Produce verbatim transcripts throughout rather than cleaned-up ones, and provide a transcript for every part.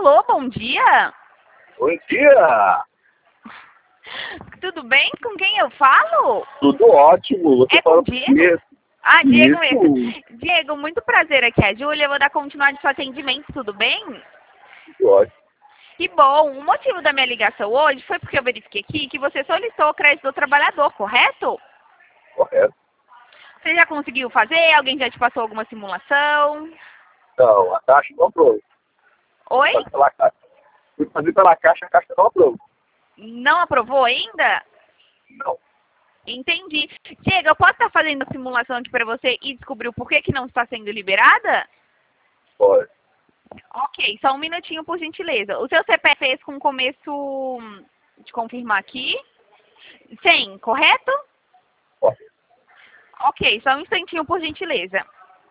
Alô, bom dia. Bom dia! Tudo bem? Com quem eu falo? Tudo ótimo. Você É com fala o Diego? português. Ah, Diego Isso. mesmo. Diego, muito prazer, aqui é a Júlia. Eu vou dar continuidade ao seu atendimento, tudo bem? Tudo ótimo. Que bom. O motivo da minha ligação hoje foi porque eu verifiquei aqui que você solicitou o crédito do trabalhador, correto? Correto. Você já conseguiu fazer? Alguém já te passou alguma simulação? Então, a caixa não aprova. Oi? Fui fazer pela caixa. Fui fazer pela caixa, a caixa não aprova. Não aprovou ainda? Não. Entendi. Diego, eu posso estar fazendo a simulação aqui para você e descobrir o porquê que não está sendo liberada? Pode. Ok, só um minutinho, por gentileza. O seu C P F é com começo, de confirmar aqui, cem, correto? Pode. Ok, só um instantinho, por gentileza.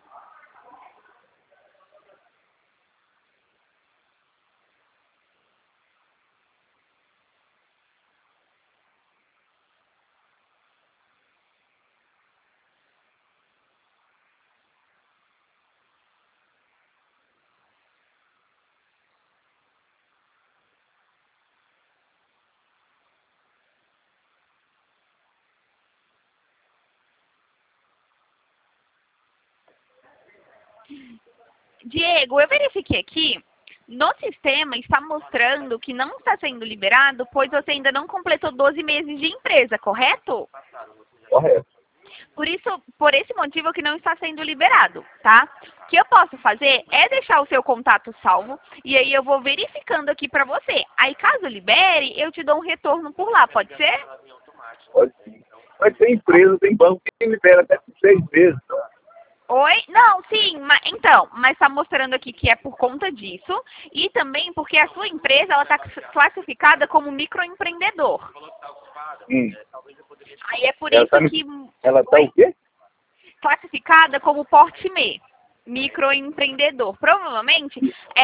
Diego, eu verifiquei aqui, no sistema está mostrando que não está sendo liberado, pois você ainda não completou doze meses de empresa, correto? Correto. Por isso, por esse motivo que não está sendo liberado, tá? O que eu posso fazer é deixar o seu contato salvo e aí eu vou verificando aqui pra você. Aí caso libere, eu te dou um retorno por lá, pode ser? Pode sim. Mas tem empresa, tem banco que libera até por seis meses. Então. Oi? Não, sim, mas, então, mas está mostrando aqui que é por conta disso e também porque a sua empresa ela está classificada como microempreendedor. Hum. Aí é por Ela isso tá, me- que ela tá Oi? o quê? classificada como porte M E, microempreendedor. Provavelmente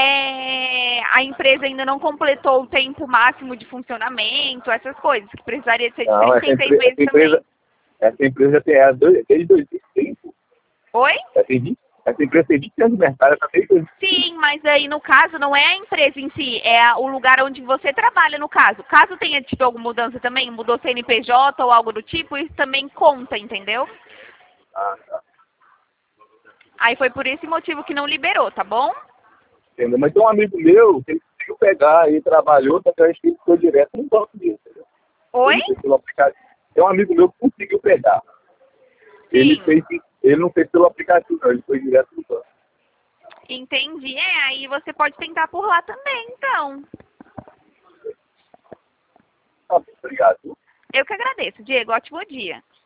é, a empresa ainda não completou o tempo máximo de funcionamento, essas coisas, que precisaria ser de Não, essa, trinta e seis empre- essa meses também. empresa, essa empresa já tem ela dois- desde dois mil e cinco. Oi? Ela tem vinte Essa empresa tem vinte anos de mercado, ela tá desde dois mil e cinco. Sim, mas aí no caso não é a empresa em si, é a- o lugar onde você trabalha no caso. Caso tenha tido alguma mudança também, mudou C N P J ou algo do tipo, isso também conta, entendeu? Ah, tá. Aí foi por esse motivo que não liberou, tá bom? Entendeu? Mas tem um amigo meu que ele conseguiu pegar e trabalhou, só que eu acho que ele ficou direto no banco dele, entendeu? Oi? Ele não fez pelo aplicativo. Tem um amigo meu que conseguiu pegar. Ele, Sim. fez, ele não fez pelo aplicativo, não, ele foi direto no banco. Entendi. É, aí você pode tentar por lá também, então. Tá bom, obrigado. Eu que agradeço, Diego. Ótimo dia.